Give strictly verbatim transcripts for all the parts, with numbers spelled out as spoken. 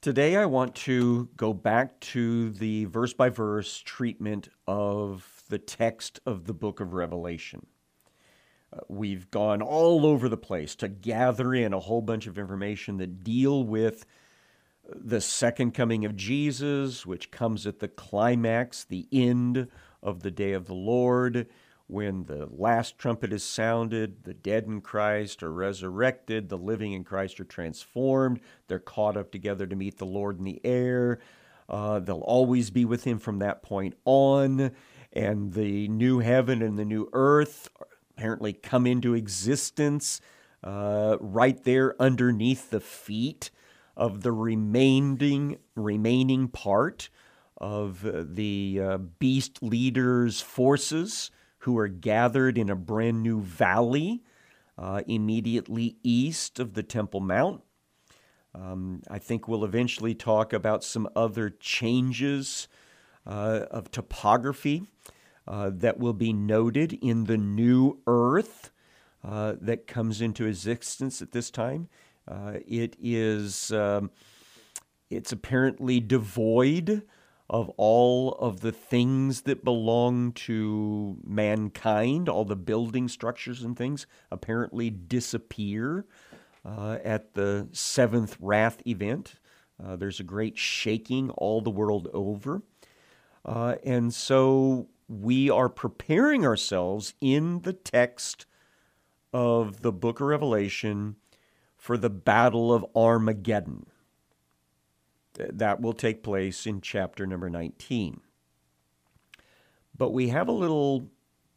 Today I want to go back to the verse-by-verse treatment of the text of the book of Revelation. Uh, we've gone all over the place to gather in a whole bunch of information that deal with the second coming of Jesus, which comes at the climax, the end of the day of the Lord, when the last trumpet is sounded, the dead in Christ are resurrected, the living in Christ are transformed, they're caught up together to meet the Lord in the air. Uh, they'll always be with him from that point on, and the new heaven and the new earth apparently come into existence uh, right there underneath the feet of the remaining remaining part of the uh, beast leaders' forces, who are gathered in a brand new valley uh, immediately east of the Temple Mount. Um, I think we'll eventually talk about some other changes uh, of topography uh, that will be noted in the new earth uh, that comes into existence at this time. Uh, it is, um, it's apparently devoid of all of the things that belong to mankind. All the building structures and things apparently disappear uh, at the seventh wrath event. Uh, there's a great shaking all the world over. Uh, and so we are preparing ourselves in the text of the book of Revelation for the battle of Armageddon. That will take place in chapter number nineteen. But we have a little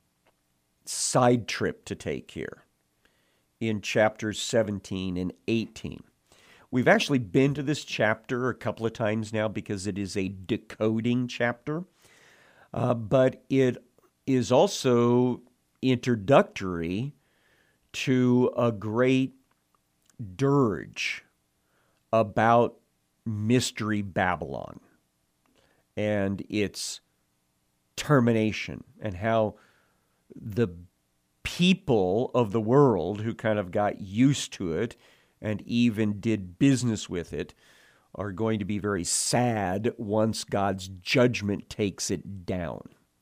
side trip to take here in chapters seventeen and eighteen. We've actually been to this chapter a couple of times now because it is a decoding chapter, uh, but it is also introductory to a great dirge about Mystery Babylon and its termination, and how the people of the world who kind of got used to it and even did business with it are going to be very sad once God's judgment takes it down.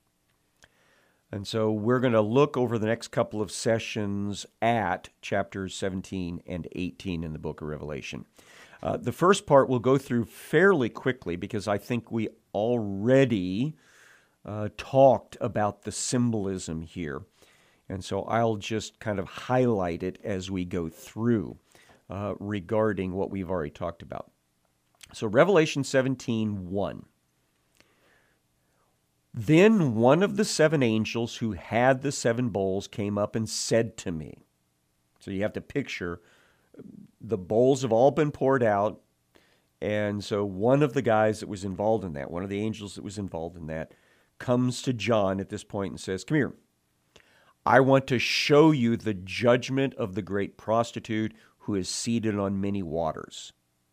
And so we're going to look over the next couple of sessions at chapters seventeen and eighteen in the book of Revelation. Uh, the first part we'll go through fairly quickly because I think we already uh, talked about the symbolism here. And so I'll just kind of highlight it as we go through uh, regarding what we've already talked about. So Revelation seventeen one. Then one of the seven angels who had the seven bowls came up and said to me. So you have to picture the bowls have all been poured out, and so one of the guys that was involved in that, one of the angels that was involved in that, comes to John at this point and says, "Come here. I want to show you the judgment of the great prostitute who is seated on many waters."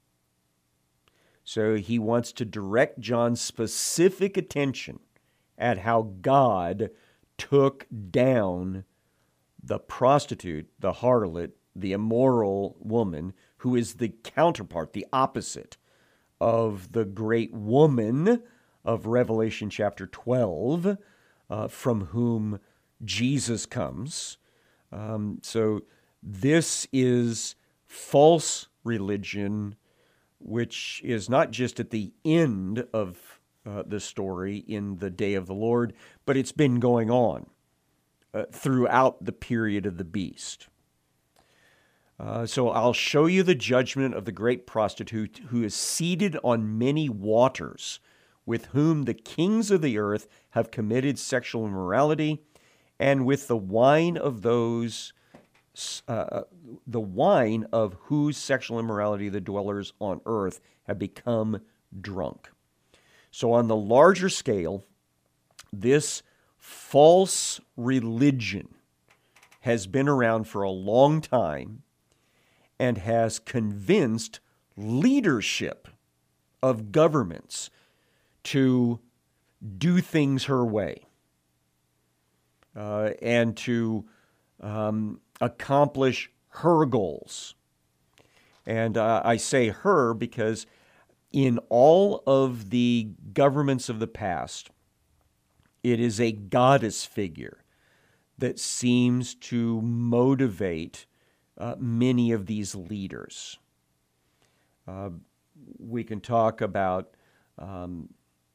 So he wants to direct John's specific attention at how God took down the prostitute, the harlot, the immoral woman, who is the counterpart, the opposite of the great woman of Revelation chapter twelve, uh, from whom Jesus comes. Um, so this is false religion, which is not just at the end of uh, the story in the day of the Lord, but it's been going on uh, throughout the period of the beast. Uh, so I'll show you the judgment of the great prostitute who is seated on many waters, with whom the kings of the earth have committed sexual immorality, and with the wine of those, uh, the wine of whose sexual immorality the dwellers on earth have become drunk. So on the larger scale, this false religion has been around for a long time and has convinced leadership of governments to do things her way uh, and to um, accomplish her goals. And uh, I say her because In all of the governments of the past, it is a goddess figure that seems to motivate uh, many of these leaders. Uh, we can talk about um,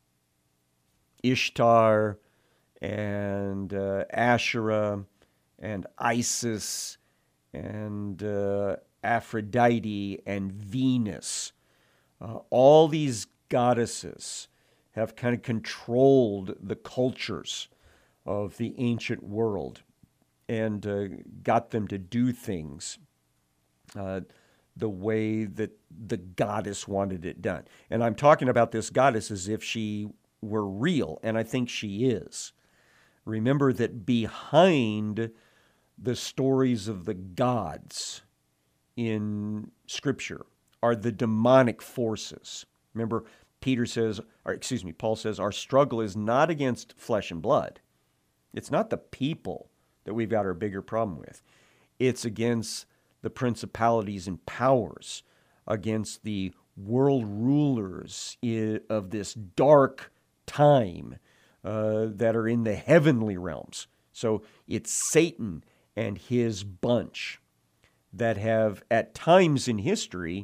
Ishtar and uh, Asherah and Isis and uh, Aphrodite and Venus. Uh, all these goddesses have kind of controlled the cultures of the ancient world and uh, got them to do things uh, the way that the goddess wanted it done. And I'm talking about this goddess as if she were real, and I think she is. Remember that behind the stories of the gods in Scripture are the demonic forces. Remember, Peter says, or excuse me, Paul says, our struggle is not against flesh and blood. It's not the people that we've got our bigger problem with. It's against the principalities and powers, against the world rulers of this dark time uh, that are in the heavenly realms. So it's Satan and his bunch that have, at times in history,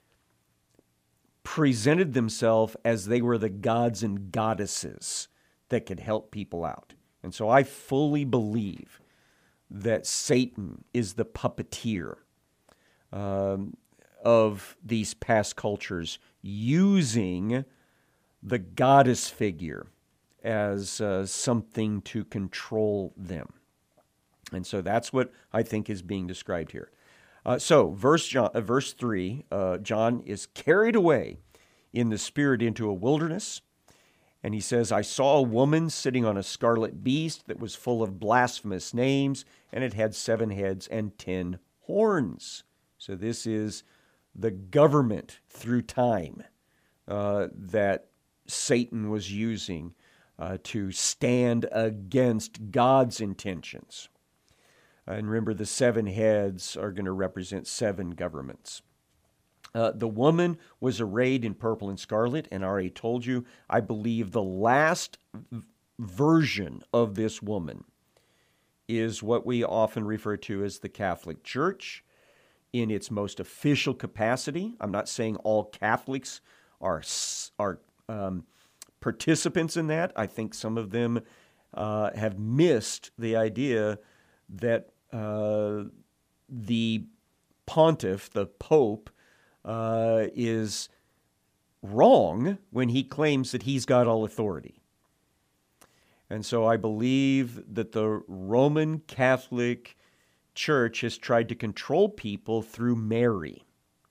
presented themselves as they were the gods and goddesses that could help people out. And so I fully believe that Satan is the puppeteer um, of these past cultures, using the goddess figure as uh, something to control them. And so that's what I think is being described here. Uh, so, verse John, uh, verse three, uh, John is carried away in the Spirit into a wilderness, and he says, I saw a woman sitting on a scarlet beast that was full of blasphemous names, and it had seven heads and ten horns. So this is the government through time uh, that Satan was using uh, to stand against God's intentions. And remember, the seven heads are going to represent seven governments. Uh, the woman was arrayed in purple and scarlet, and I already told you, I believe the last v- version of this woman is what we often refer to as the Catholic Church in its most official capacity. I'm not saying all Catholics are, are um, participants in that. I think some of them uh, have missed the idea that uh, the pontiff, the pope, uh, is wrong when he claims that he's got all authority. And so I believe that the Roman Catholic Church has tried to control people through Mary,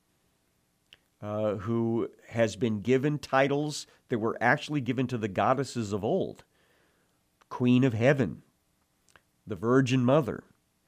uh, who has been given titles that were actually given to the goddesses of old. Queen of Heaven, the Virgin Mother.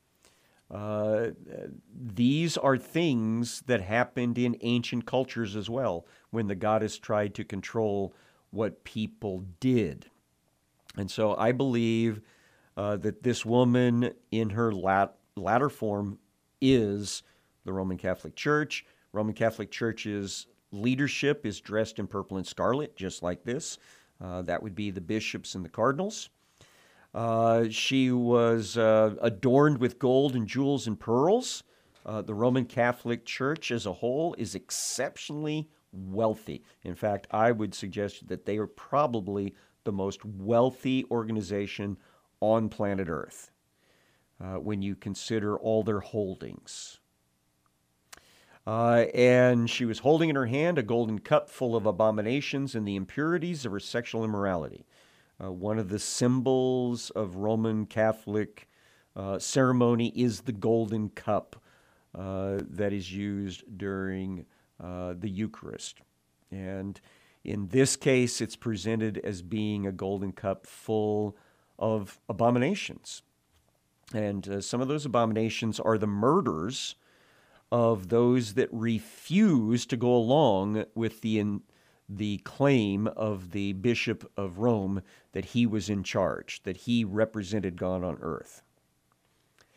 Uh, these are things that happened in ancient cultures as well, when the goddess tried to control what people did. And so I believe uh, that this woman in her lat- latter form is the Roman Catholic Church. Roman Catholic Church's leadership is dressed in purple and scarlet, just like this. Uh, that would be the bishops and the cardinals. Uh, she was uh, adorned with gold and jewels and pearls. Uh, the Roman Catholic Church as a whole is exceptionally wealthy. In fact, I would suggest that they are probably the most wealthy organization on planet Earth uh, when you consider all their holdings. Uh, and she was holding in her hand a golden cup full of abominations and the impurities of her sexual immorality. Uh, one of the symbols of Roman Catholic uh, ceremony is the golden cup uh, that is used during uh, the Eucharist. And in this case, it's presented as being a golden cup full of abominations. And uh, some of those abominations are the murders of those that refuse to go along with the in, the claim of the Bishop of Rome that he was in charge, that he represented God on earth.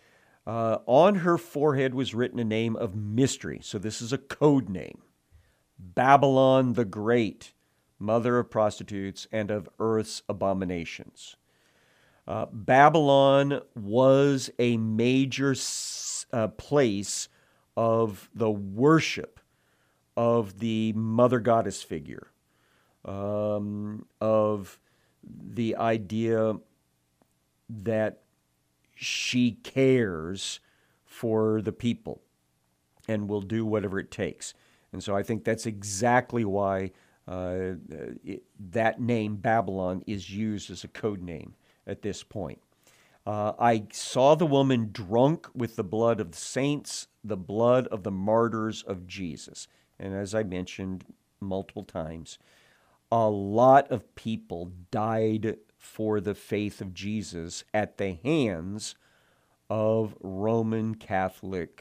Uh, on her forehead was written a name of mystery. So this is a code name. Babylon the Great, mother of prostitutes and of earth's abominations. Uh, Babylon was a major uh, place of the worship of the mother goddess figure, um, of the idea that she cares for the people and will do whatever it takes. And so I think that's exactly why uh, it, that name, Babylon, is used as a code name at this point. Uh, I saw the woman drunk with the blood of the saints, the blood of the martyrs of Jesus. And as I mentioned multiple times, a lot of people died for the faith of Jesus at the hands of Roman Catholic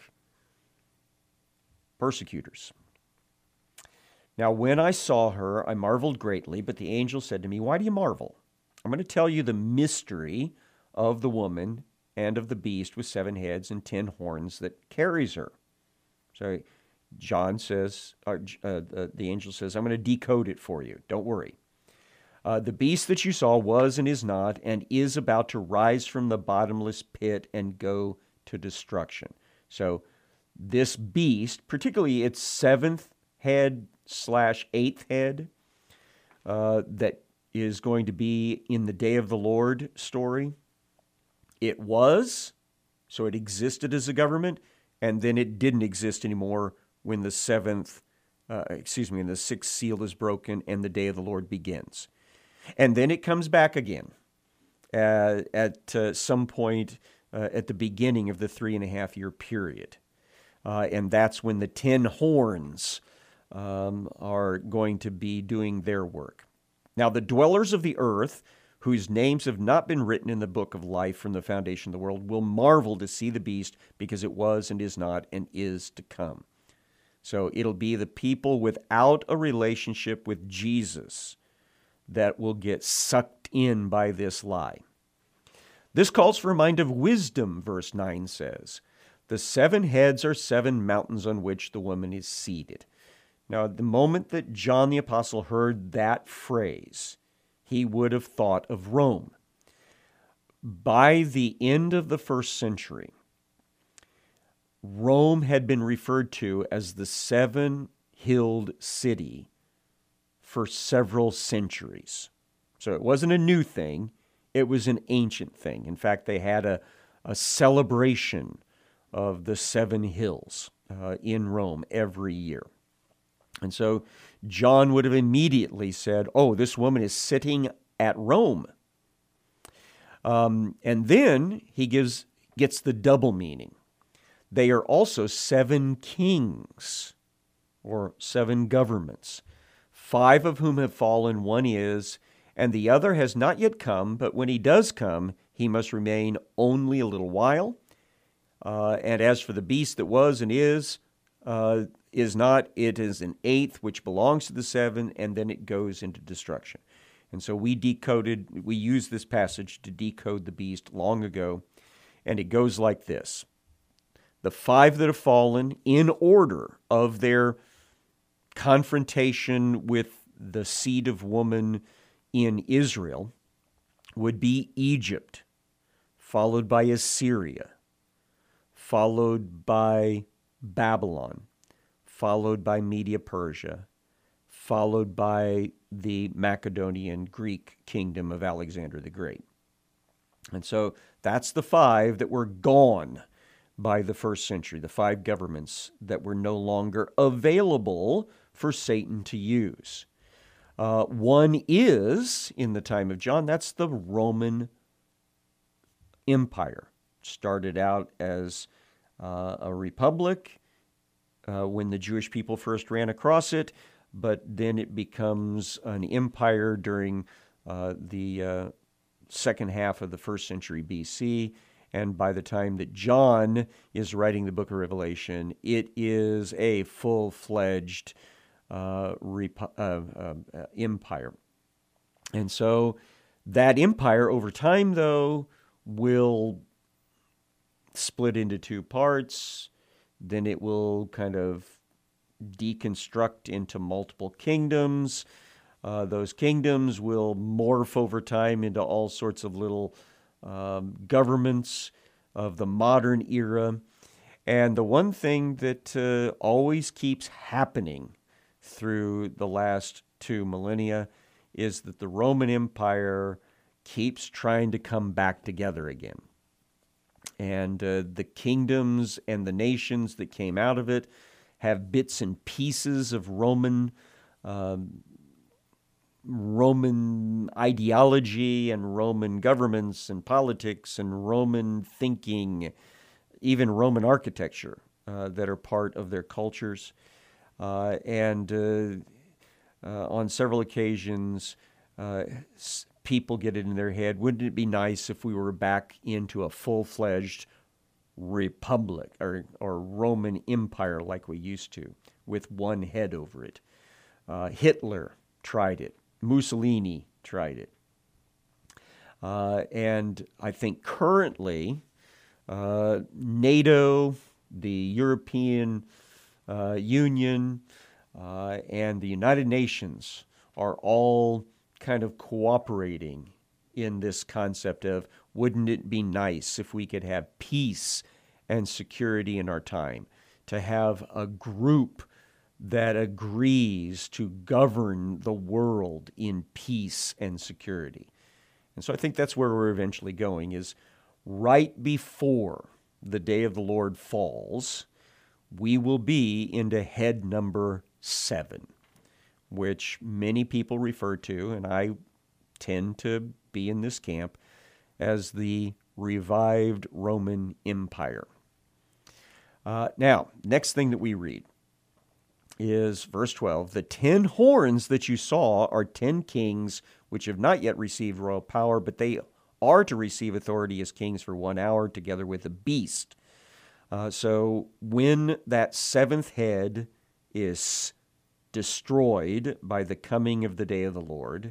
persecutors. Now, when I saw her, I marveled greatly, but the angel said to me, "Why do you marvel? I'm going to tell you the mystery of the woman and of the beast with seven heads and ten horns that carries her." So John says, uh, uh, the angel says, "I'm going to decode it for you. Don't worry. Uh, the beast that you saw was and is not and is about to rise from the bottomless pit and go to destruction." So this beast, particularly its seventh head slash eighth head, uh, that is going to be in the day of the Lord story, it was, so it existed as a government, and then it didn't exist anymore when the seventh, uh, excuse me, when the sixth seal is broken and the day of the Lord begins. And then it comes back again uh, at uh, some point uh, at the beginning of the three and a half year period. Uh, and that's when the ten horns um, are going to be doing their work. Now, the dwellers of the earth, whose names have not been written in the book of life from the foundation of the world, will marvel to see the beast, because it was and is not and is to come. So it'll be the people without a relationship with Jesus that will get sucked in by this lie. This calls for a mind of wisdom, verse nine says. The seven heads are seven mountains on which the woman is seated. Now, at the moment that John the Apostle heard that phrase, he would have thought of Rome. By the end of the first century, Rome had been referred to as the seven-hilled city for several centuries. So it wasn't a new thing, it was an ancient thing. In fact, they had a, a celebration of the seven hills uh, in Rome every year. And so John would have immediately said, "Oh, this woman is sitting at Rome." Um, and then he gives gets the double meaning. They are also seven kings, or seven governments, five of whom have fallen, one is, and the other has not yet come, but when he does come, he must remain only a little while. Uh, and as for the beast that was and is, uh, is not, it is an eighth, which belongs to the seven, and then it goes into destruction. And so we decoded, we used this passage to decode the beast long ago, and it goes like this. The five that have fallen, in order of their confrontation with the seed of woman in Israel, would be Egypt, followed by Assyria, followed by Babylon, followed by Media-Persia, followed by the Macedonian Greek kingdom of Alexander the Great. And so that's the five that were gone by the first century, the five governments that were no longer available for Satan to use. Uh, one is, in the time of John, that's the Roman Empire. Started out as uh, a republic uh, when the Jewish people first ran across it, but then it becomes an empire during uh, the uh, second half of the first century B C, and by the time that John is writing the book of Revelation, it is a full-fledged uh, rep- uh, uh, uh, empire. And so that empire over time, though, will split into two parts. Then it will kind of deconstruct into multiple kingdoms. Uh, those kingdoms will morph over time into all sorts of little um, governments of the modern era. And the one thing that uh, always keeps happening through the last two millennia is that the Roman Empire keeps trying to come back together again. And uh, the kingdoms and the nations that came out of it have bits and pieces of Roman um, Roman ideology and Roman governments and politics and Roman thinking, even Roman architecture uh, that are part of their cultures. Uh, and uh, uh, on several occasions, uh, people get it in their head, wouldn't it be nice if we were back into a full-fledged republic or, or Roman Empire like we used to, with one head over it? Uh, Hitler tried it. Mussolini tried it. Uh, and I think currently uh, NATO, the European uh, Union, uh, and the United Nations are all kind of cooperating in this concept of, wouldn't it be nice if we could have peace and security in our time, to have a group that agrees to govern the world in peace and security. And so I think that's where we're eventually going, is right before the day of the Lord falls, we will be into head number seven, which many people refer to, and I tend to be in this camp, as the revived Roman Empire. Uh, now, next thing that we read is verse twelve. The ten horns that you saw are ten kings which have not yet received royal power, but they are to receive authority as kings for one hour together with the beast. Uh, so when that seventh head is destroyed by the coming of the day of the Lord,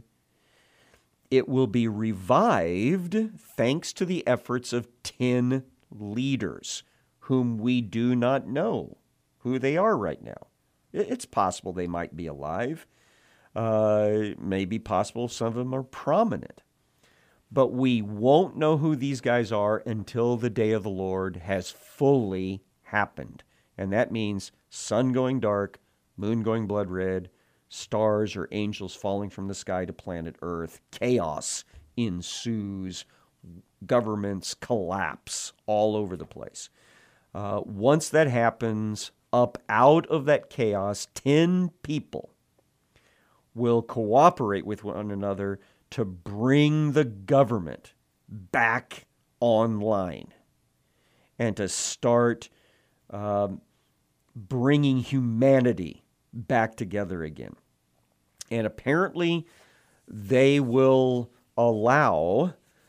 it will be revived thanks to the efforts of ten leaders whom we do not know who they are right now. It's possible they might be alive. Uh, it may be possible some of them are prominent. But we won't know who these guys are until the day of the Lord has fully happened. And that means sun going dark, moon going blood red, stars or angels falling from the sky to planet Earth. Chaos ensues. Governments collapse all over the place. Uh, once that happens, up out of that chaos, ten people will cooperate with one another to bring the government back online and to start um, bringing humanity back together again. And apparently they will allow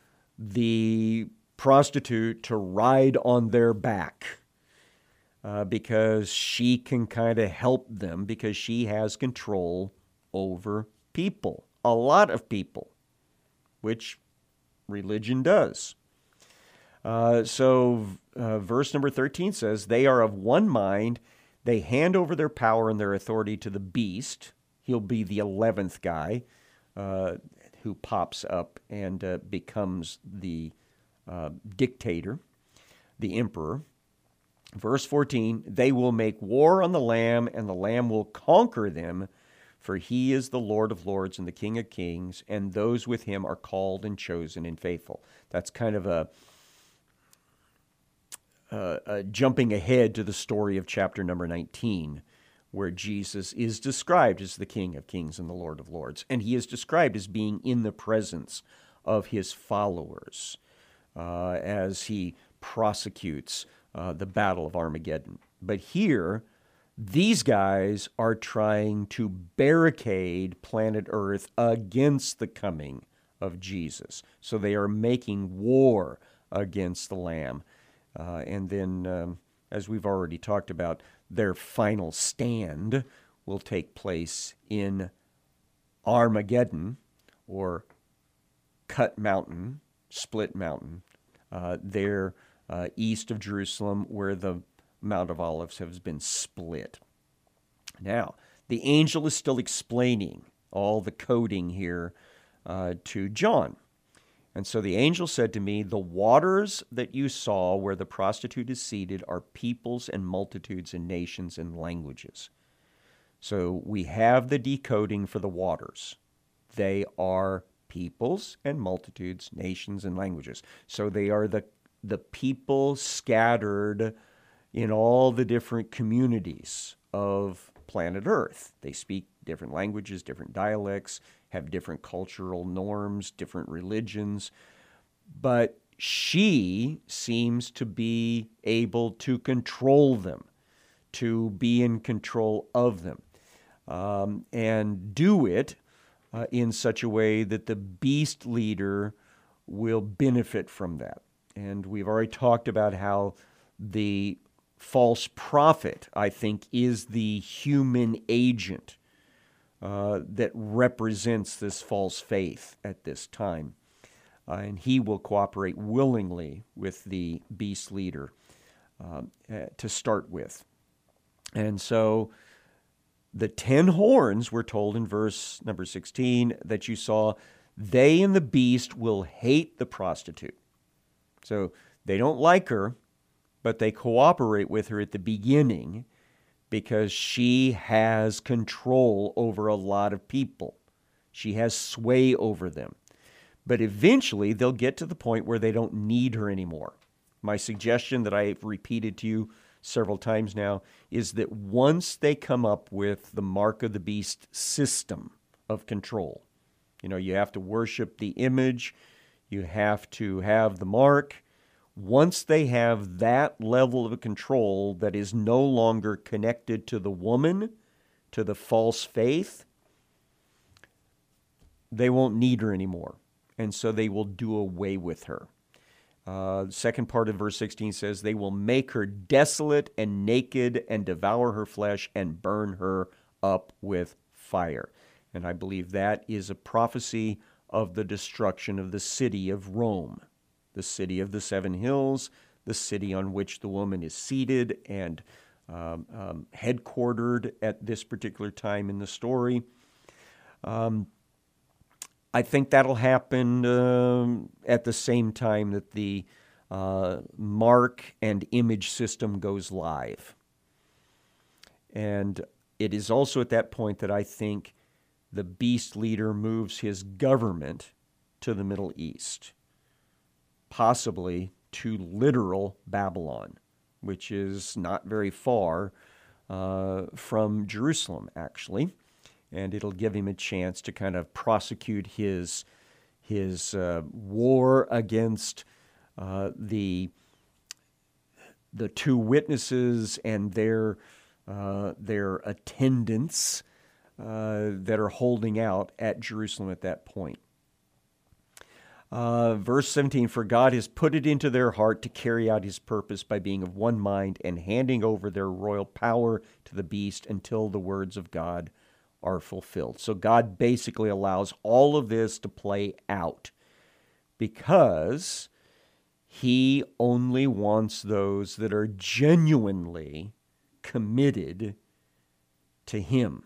the prostitute to ride on their back uh, because she can kind of help them, because she has control over people, a lot of people, which religion does. Uh, so uh, verse number thirteen says, they are of one mind. They hand over their power and their authority to the beast. He'll be the eleventh guy uh, who pops up and uh, becomes the uh, dictator, the emperor. Verse fourteen, they will make war on the Lamb, and the Lamb will conquer them, for he is the Lord of lords and the King of kings, and those with him are called and chosen and faithful. That's kind of a, a, a jumping ahead to the story of chapter number nineteen, where Jesus is described as the King of kings and the Lord of lords, and he is described as being in the presence of his followers uh, as he prosecutes uh, the battle of Armageddon. But here, these guys are trying to barricade planet Earth against the coming of Jesus. So they are making war against the Lamb. Uh, and then, um, as we've already talked about, their final stand will take place in Armageddon, or Cut Mountain, Split Mountain, uh, there uh, east of Jerusalem, where the Mount of Olives has been split. Now, the angel is still explaining all the coding here uh, to John. And so the angel said to me, "The waters that you saw where the prostitute is seated are peoples and multitudes and nations and languages." So we have the decoding for the waters. They are peoples and multitudes, nations and languages. So they are the, the people scattered in all the different communities of planet Earth. They speak different languages, different dialects, have different cultural norms, different religions. But she seems to be able to control them, to be in control of them, um, and do it uh, in such a way that the beast leader will benefit from that. And we've already talked about how the false prophet, I think, is the human agent uh, that represents this false faith at this time. Uh, and he will cooperate willingly with the beast leader um, uh, to start with. And so the ten horns, we're told in verse number sixteen, that you saw, they and the beast will hate the prostitute. So they don't like her, but they cooperate with her at the beginning because she has control over a lot of people. She has sway over them. But eventually they'll get to the point where they don't need her anymore. My suggestion that I've repeated to you several times now is that once they come up with the mark of the beast system of control, you know, you have to worship the image, you have to have the mark. Once they have that level of control that is no longer connected to the woman, to the false faith, they won't need her anymore. And so they will do away with her. Uh, the second part of verse sixteen says, they will make her desolate and naked and devour her flesh and burn her up with fire. And I believe that is a prophecy of the destruction of the city of Rome, the city of the seven hills, the city on which the woman is seated and um, um, headquartered at this particular time in the story. Um, I think that'll happen um, at the same time that the uh, mark and image system goes live. And it is also at that point that I think the beast leader moves his government to the Middle East, possibly to literal Babylon, which is not very far uh, from Jerusalem, actually. And it'll give him a chance to kind of prosecute his his uh, war against uh, the the two witnesses and their uh, their attendants uh, that are holding out at Jerusalem at that point. Uh, verse seventeen, for God has put it into their heart to carry out his purpose by being of one mind and handing over their royal power to the beast until the words of God are fulfilled. So God basically allows all of this to play out because he only wants those that are genuinely committed to him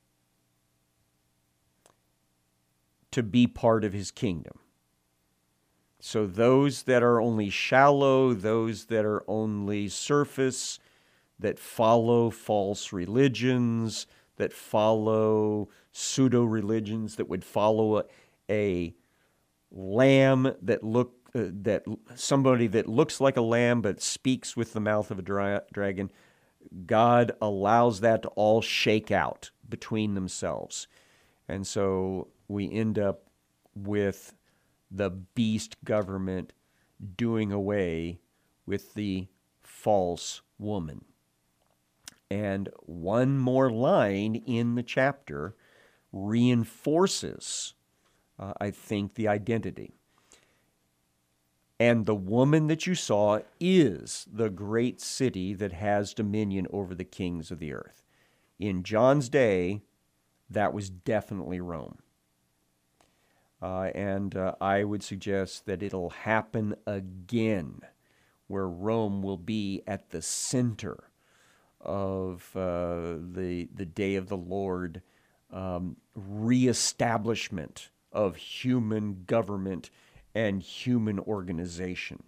to be part of his kingdom. So those that are only shallow, those that are only surface, that follow false religions, that follow pseudo-religions, that would follow a, a lamb that look uh, that somebody that looks like a lamb but speaks with the mouth of a dra- dragon. God allows that to all shake out between themselves. And so we end up with the beast government doing away with the false woman. And one more line in the chapter reinforces, uh, I think, the identity. And the woman that you saw is the great city that has dominion over the kings of the earth. In John's day, that was definitely Rome. Uh, and uh, I would suggest that it'll happen again, where Rome will be at the center of uh, the, the day of the Lord, um, reestablishment of human government and human organization.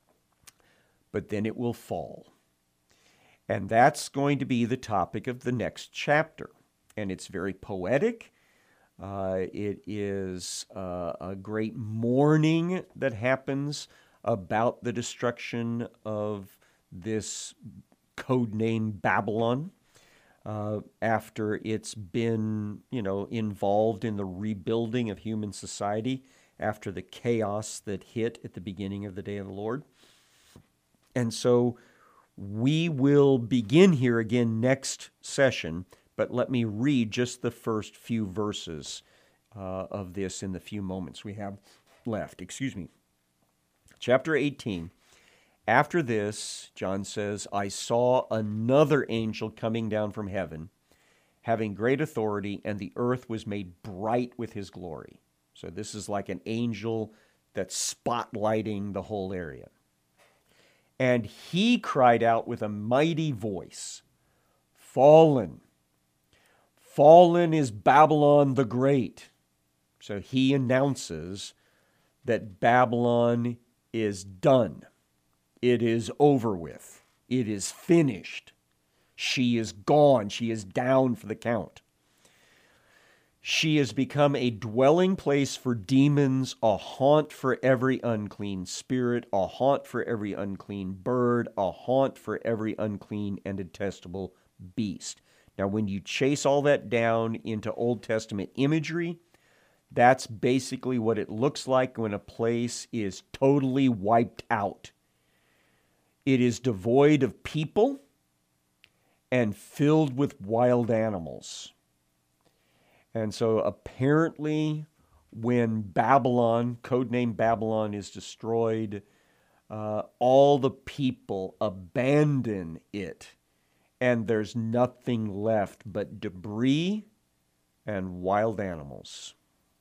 But then it will fall. And that's going to be the topic of the next chapter. And it's very poetic. Uh, it is uh, a great mourning that happens about the destruction of this codename Babylon, uh, after it's been, you know, involved in the rebuilding of human society after the chaos that hit at the beginning of the day of the Lord. And so we will begin here again next session, but let me read just the first few verses uh, of this in the few moments we have left. Excuse me. Chapter eighteen. After this, John says, I saw another angel coming down from heaven, having great authority, and the earth was made bright with his glory. So this is like an angel that's spotlighting the whole area. And he cried out with a mighty voice, Fallen, fallen is Babylon the Great. So he announces that Babylon is done. It is over with. It is finished. She is gone. She is down for the count. She has become a dwelling place for demons, a haunt for every unclean spirit, a haunt for every unclean bird, a haunt for every unclean and detestable beast. Now, when you chase all that down into Old Testament imagery, that's basically what it looks like when a place is totally wiped out. It is devoid of people and filled with wild animals. And so apparently when Babylon, codename Babylon, is destroyed, uh, all the people abandon it, and there's nothing left but debris and wild animals.